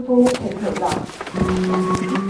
呼請起立。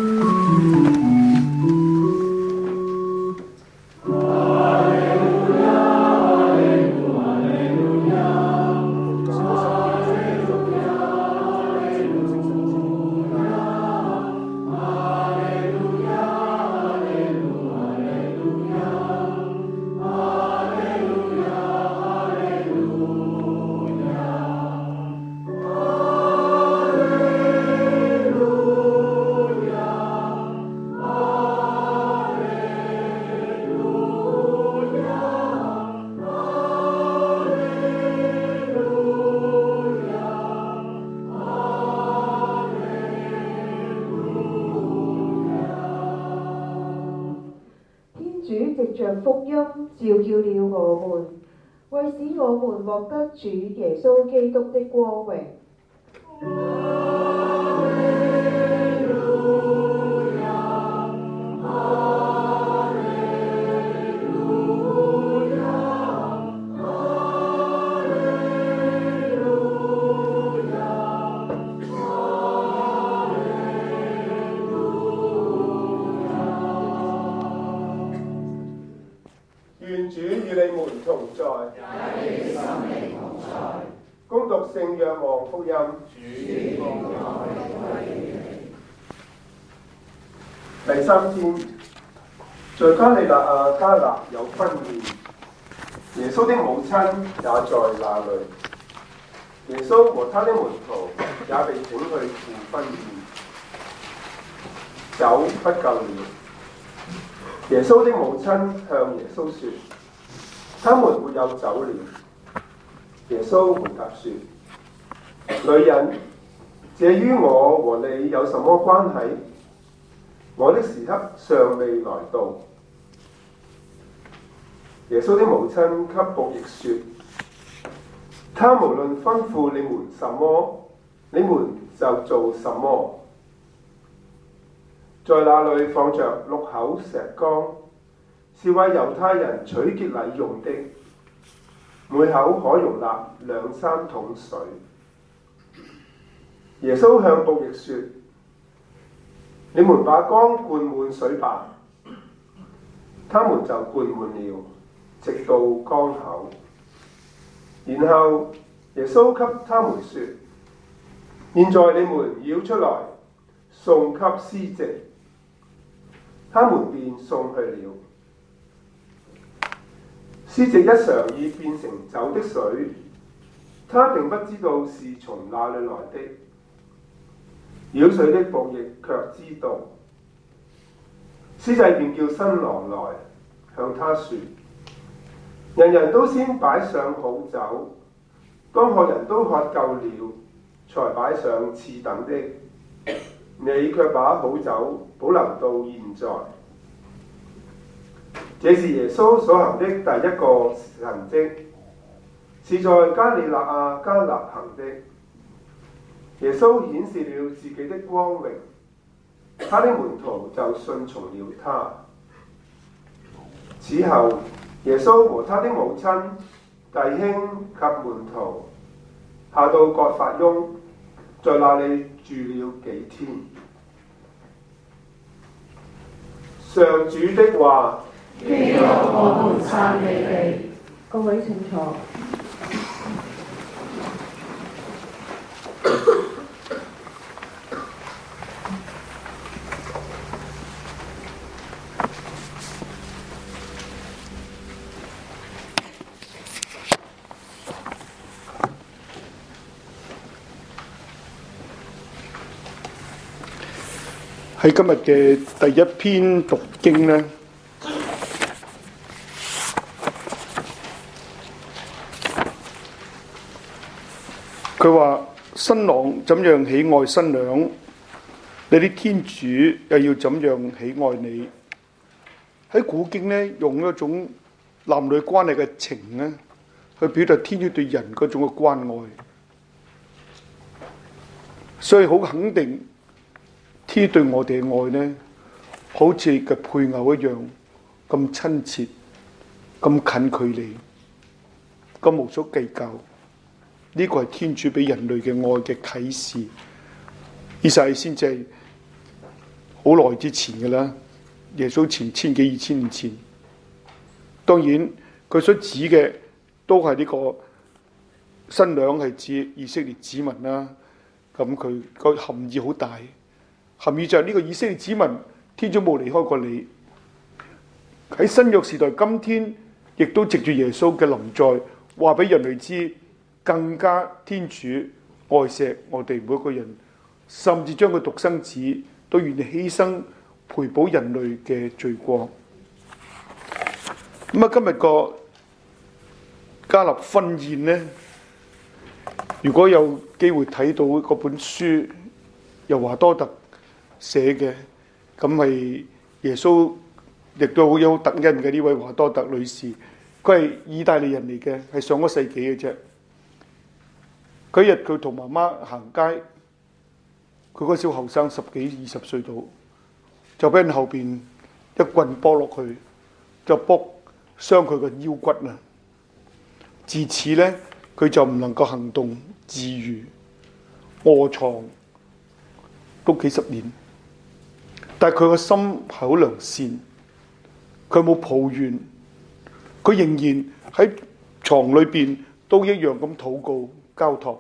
藉着福音召叫了我們，為使我們獲得主耶穌基督的光榮。 願主與你們同在，恭讀聖若望福音。第3天，在加利肋亞迦納有婚宴，耶穌的母親也在那裏。耶穌和他的門徒也被請去赴婚宴，酒不夠了。耶穌的母親向耶穌說：他們沒有酒了。耶穌回答說：女人，這與我和你有什麼關係？我的時刻尚未來到。耶穌的母親給僕役說：他無論吩咐你們什麼，你們就做什麼。在那裏放着6口石缸，是為猶太人取潔禮用的，每口可容納2-3桶水。耶穌向僕役說：你們把缸灌滿水吧。他們就灌滿了，直到缸口。然後耶穌給他們說：現在你們舀出來，送給司席。他們便送去了。司席一嘗已變成酒的水，他並不知道是從哪裏來的。舀水的僕役卻知道。司祭便叫新郎來，向他說：人人都先擺上好酒，當客人都喝夠了，才擺上次等的。你卻把好酒保留到現在。這是耶穌所行的第一個神蹟，是在加利肋亞迦納行的。耶穌顯示了自己的光榮，他的門徒就順從了他。此後，耶穌和他的母親、弟兄及門徒下到葛法翁，在那裡住了幾天。上主的話。 基督，我們讚美你。各位請坐。 喺今日嘅第一篇讀經呢，佢話新郎怎樣喜愛新娘，你啲天主又要怎樣喜愛你。喺古經呢，用一種男女關係嘅情呢，去表達天主對人嗰種嘅關愛，所以好肯定。天對我哋嘅愛呢，好似嘅配偶一樣咁親切、咁近距離、咁無所計較。呢個係天主俾人類嘅愛嘅啟示， 以撒係先至係好耐之前嘅啦，耶穌前千幾2000年前。當然佢所指嘅都係呢個新娘係指以色列子民啦。咁佢個含義好大，含義就係呢個以色列子民，天主冇離開過你。喺新約時代，今天亦都藉住耶穌嘅臨在，話俾人類知，更加天主愛錫我哋每一個人，甚至將佢獨生子都願意犧牲賠補人類嘅罪過。咁啊，今日個加納婚宴呢，如果有機會睇到嗰本書，由華多特寫嘅，咁係耶穌亦都好有特恩嘅呢位華多特女士，佢係意大利人嚟嘅，係上個世紀嘅啫。嗰日佢同媽媽行街，佢嗰時好後生，10幾20歲到，就俾人後邊一棍波落去，就卜傷佢個腰骨啦。自此呢，佢就唔能夠行動自如，臥床都幾十年。但係佢個心係好良善，佢冇抱怨，佢仍然喺床裏邊都一樣咁禱告交託。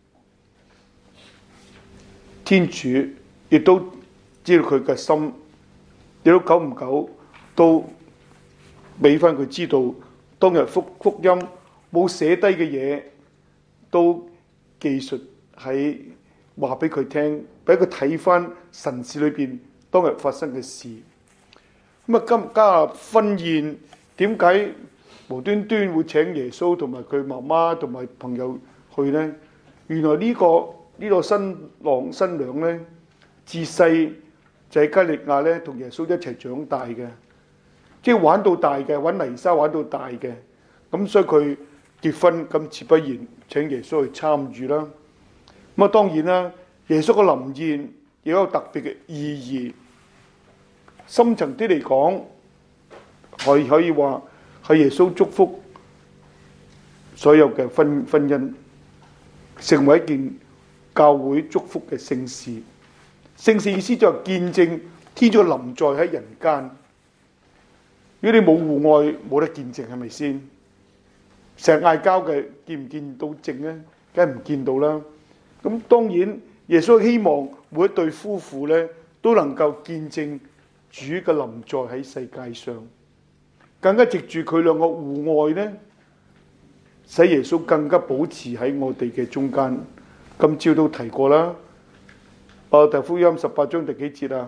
天主亦都知道佢嘅心，亦都久唔久都俾翻佢知道，當日福音冇寫低嘅嘢，都記述喺話俾佢聽，俾佢睇翻神事裏邊當日發生嘅事。咁啊，今加納婚宴點解無端端會請耶穌同埋佢媽媽同埋朋友去呢？原來呢個新郎新娘呢，自細就喺加利亞咧同耶穌一齊長大嘅，即係玩到大嘅，玩泥沙玩到大嘅。咁所以佢結婚咁自不然請耶穌去參與啦。咁啊，當然啦，耶穌嘅臨宴亦有特別嘅意義。深層啲嚟講，可以話係耶穌祝福所有嘅婚姻，成為一件教會祝福嘅聖事。聖事意思就係見證天主臨在喺人間。如果你冇戶外，冇得見證，係咪先？成日嗌交嘅，見唔見到證咧？梗係唔見到啦。咁當然，耶穌希望每一對夫婦咧都能夠見證主嘅臨在喺世界上，更加藉住佢兩個戶外咧，使耶穌更加保持喺我哋嘅中間。今朝都提過啦，馬太福音18章第幾節啊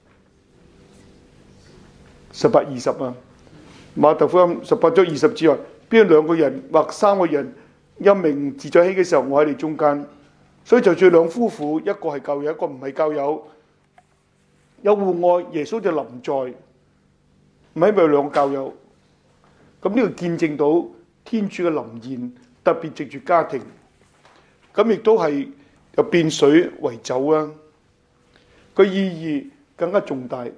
？18、20啊。馬太福音18章20節話：邊有兩個人或3個人因名字在起嘅時候，我喺你中間。所以就算兩夫婦，一個係教友，一個唔係教友，有戶外，耶穌就臨在，唔係咪有兩個教友？咁呢個見證到天主嘅臨現，特別藉住家庭。咁亦都係又變水為酒啊！個意義更加重大。呢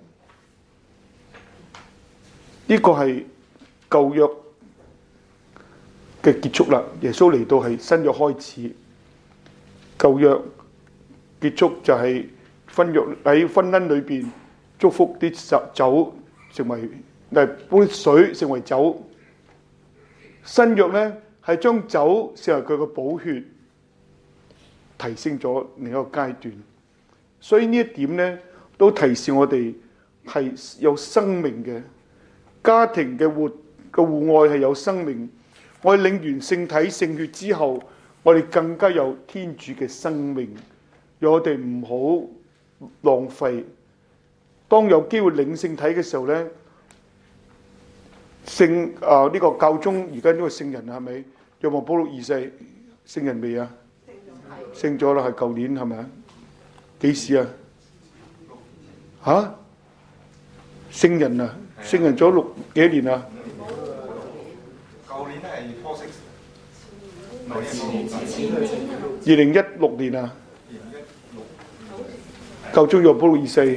個係舊約嘅結束啦。耶穌嚟到係新約開始。舊約結束就係喺婚姻裏邊祝福啲酒成為杯水成為酒。新約呢係將酒成為佢嘅寶血，提升咗另一個階段。所以呢一點呢都提示我哋係有生命嘅家庭嘅戶外係有生命。我哋領完聖體聖血之後，我哋更加有天主嘅生命，讓我哋唔好浪費。當有機會領聖體嘅時候呢，呢個教宗而家呢個聖人係咪？若望保祿2世聖人未啊？聖咗啦，係舊年係咪啊？幾時啊？嚇？聖人啊？聖人咗幾年啊？ 舊年係 2016年啊？教宗若保祿2世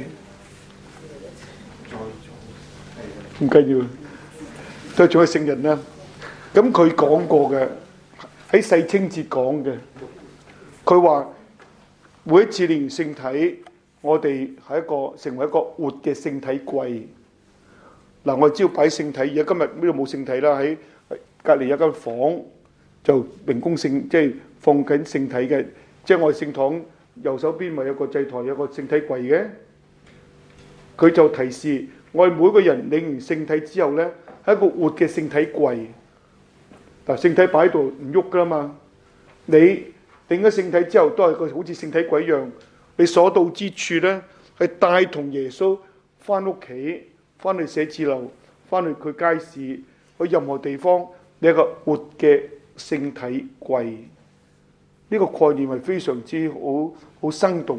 唔緊要，都做咗聖人啦。咁佢講過嘅，喺世青節講嘅，佢話每一次練聖體，我哋係成為一個活嘅聖體櫃。嗱，我哋知道擺聖體，而家今日呢度冇聖體啦，喺隔離有間房就明供聖，即係放緊聖體嘅。即係我哋聖堂右手邊咪有個祭台，有個聖體櫃嘅。佢就提示我哋每個人領完聖體之後呢，係一個活嘅聖體櫃。嗱，聖體擺喺度唔喐噶啦嘛，你領咗聖體之後，都係個好似聖體櫃一樣。你所到之處呢，係帶同耶穌翻屋企，翻去寫字樓，翻去佢街市，去任何地方，你係一個活嘅聖體櫃。呢個概念係非常之好生動。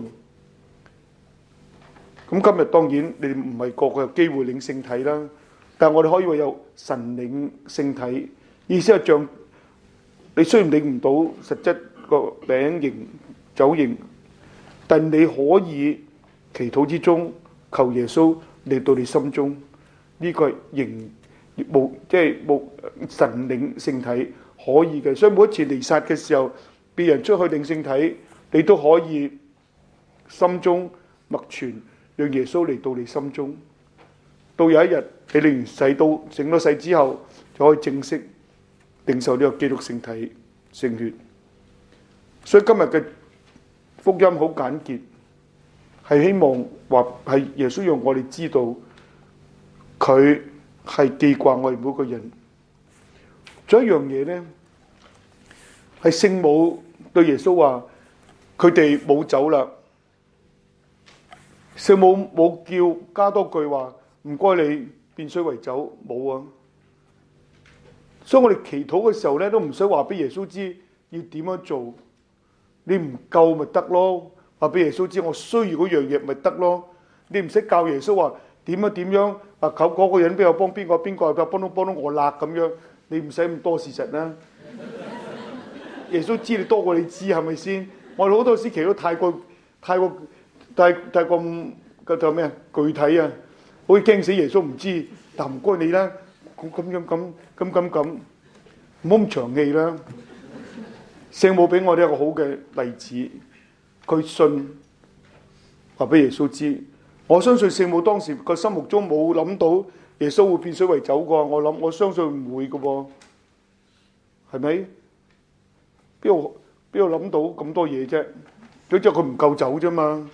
咁今日當然你唔係個個有機會領聖體啦，但係我哋可以話有神領聖體，意思係像你雖然領唔到實質個餅形酒形，但你可以祈禱之中求耶穌嚟到你心中，呢個係即係神領聖體可以嘅。所以每一次彌撒嘅時候，別人出去領聖體，你都可以心中默存，讓耶穌嚟到你心中。到有一日你領完洗到整咗洗之後，就可以正式領受呢個基督聖體聖血。所以今日嘅福音好簡潔，係希望話係耶穌讓我哋知道佢係記掛我哋每個人。仲有一樣嘢呢，係聖母對耶穌話：佢哋冇走啦。聖母冇叫加多句話，唔該你變水為酒，冇啊。所以我哋祈禱嘅時候咧，都唔使話俾耶穌知要點樣做。你唔夠咪得咯，話俾耶穌知我需要嗰樣嘢咪得咯。你唔使教耶穌話點樣啊，求嗰個人邊個幫邊個幫到我啦咁樣。你唔使咁多事實啦。耶穌知你多過你知，係咪先？我哋好多時祈禱太過嗰度咩啊？具體啊，好似驚死耶穌唔知。但唔該你啦，咁，唔好咁長氣啦。聖母俾我哋一個好嘅例子，佢信話俾耶穌知。我相信聖母當時個心目中冇諗到耶穌會變水為酒㗎。我相信唔會㗎喎，係咪？邊度諗到咁多嘢啫？總之佢唔夠酒啫嘛。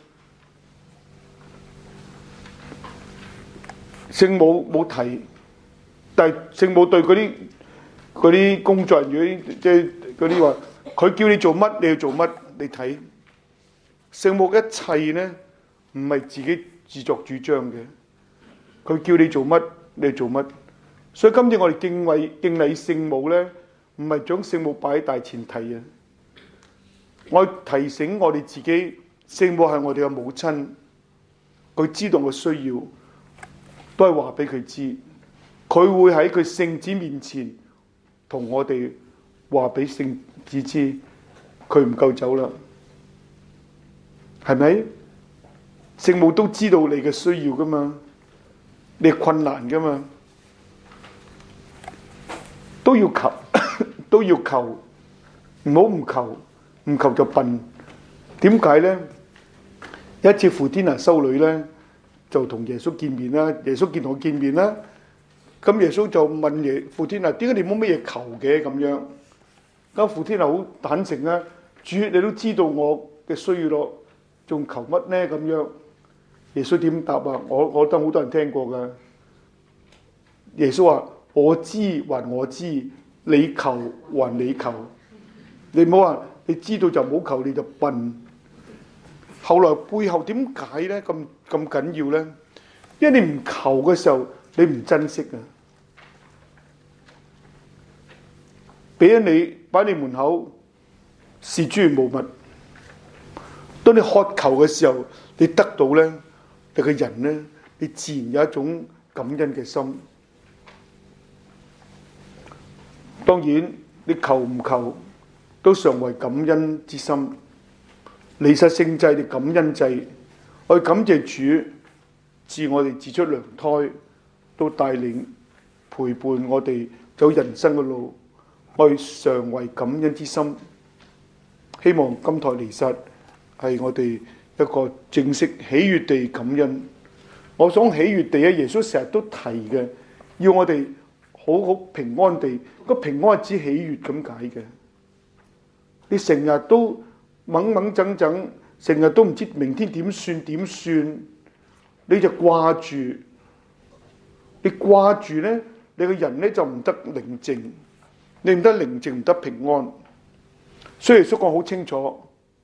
聖母冇提，但係聖母對嗰啲工作人員，即係嗰啲話，佢叫你做乜你要做乜，你睇。聖母一切呢，唔係自己自作主張嘅，佢叫你做乜你做乜。所以今次我哋敬禮聖母呢，唔係將聖母擺喺大前提啊！我提醒我哋自己，聖母係我哋嘅母親，佢知道我需要，都係話俾佢知，佢會喺佢聖子面前同我哋話俾聖子知，佢唔夠酒啦，係咪？聖母都知道你嘅需要噶嘛，你係困難噶嘛，都要求，唔好唔求，唔求就笨。點解呢？一次傅天娜修女呢，就同耶穌見面啦，耶穌同我見面啦。咁耶穌就問傅天娜：點解你冇乜嘢求嘅咁樣？咁傅天娜好坦誠啦，主你都知道我嘅需要咯，仲求乜呢？咁樣耶穌點答啊？我覺得好多人聽過噶。耶穌話：我知還我知，你求還你求。你唔好話你知道就唔好求，你就笨。後來背後點解呢？咁緊要呢？因為你唔求嘅時候，你唔珍惜啊！俾咗你擺你門口，視諸如無物。當你渴求嘅時候，你得到呢，你個人呢，你自然有一種感恩嘅心。當然，你求唔求都常為感恩之心。彌撒聖祭嘅感恩祭，我哋感謝主，自我哋自出娘胎，都帶領陪伴我哋走人生嘅路，我哋常為感恩之心。希望今台彌撒係我哋一個正式喜悅地感恩。我想喜悅地耶穌成日都提嘅，要我哋好好平安地。個平安係指喜悅咁解嘅。你成日都掹掹整整，成日都唔知明天點算，你就掛住。你掛住呢，你個人呢就唔得寧靜，你唔得寧靜，唔得平安。所以耶穌講好清楚，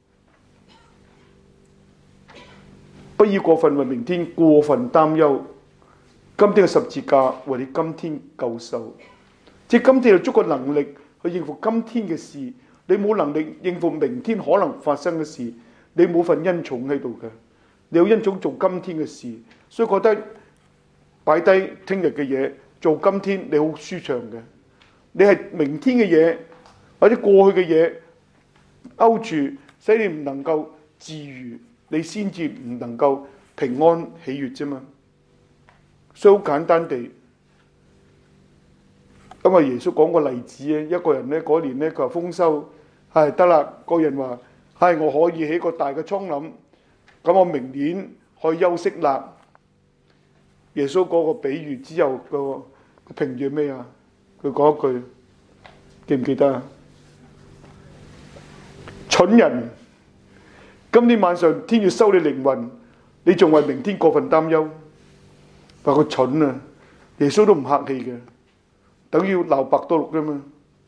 不要過分為明天過分擔憂。今天嘅十字架為你今天救受，即係今天有足夠能力去應付今天嘅事，你冇能力應付明天可能發生嘅事，你冇份恩寵喺度嘅，你有恩寵做今天嘅事，所以覺得擺低聽日嘅嘢做今天你好舒暢嘅，你係明天嘅嘢或者過去嘅嘢勾住，使你唔能夠自如，你先至唔能夠平安喜悅啫嘛。所以好簡單地，因為耶穌講個例子啊，一個人咧嗰年咧佢話豐收，係得啦，個人話係我可以起個大嘅倉廩，咁我明年可以休息啦。耶穌嗰個比喻之後個評語咩啊？佢講一句，記唔記得啊？蠢人，今天晚上天要收你靈魂，你仲為明天過分擔憂？話佢蠢啊！耶穌都唔客氣嘅，等於鬧伯多祿啫嘛，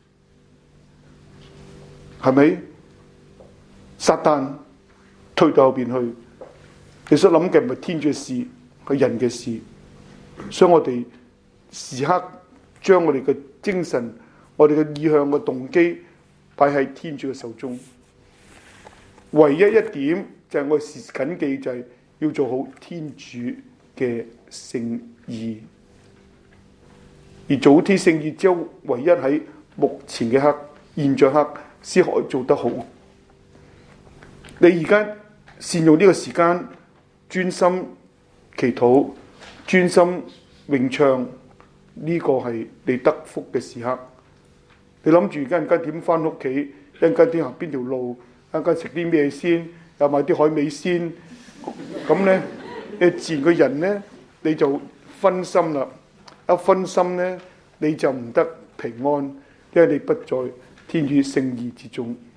係咪？撒旦推到後邊去，耶穌諗嘅唔係天主嘅事，係人嘅事，所以我哋時刻將我哋嘅精神、我哋嘅意向嘅動機擺喺天主嘅手中。唯一一點就係我哋時緊記，就係要做好天主嘅聖意，而做好天聖意之後，唯一喺目前嘅刻、現在刻先可以做得好。你而家善用呢個時間，專心祈禱、專心詠唱，呢個係你得福嘅時刻。你諗住而家點翻屋企？一陣間點行邊條路？一陣間食啲咩先？又買啲海味先？咁呢，你自然個人呢，你就分心啦。一分心呢，你就唔得平安，因為你不在天主聖意之中。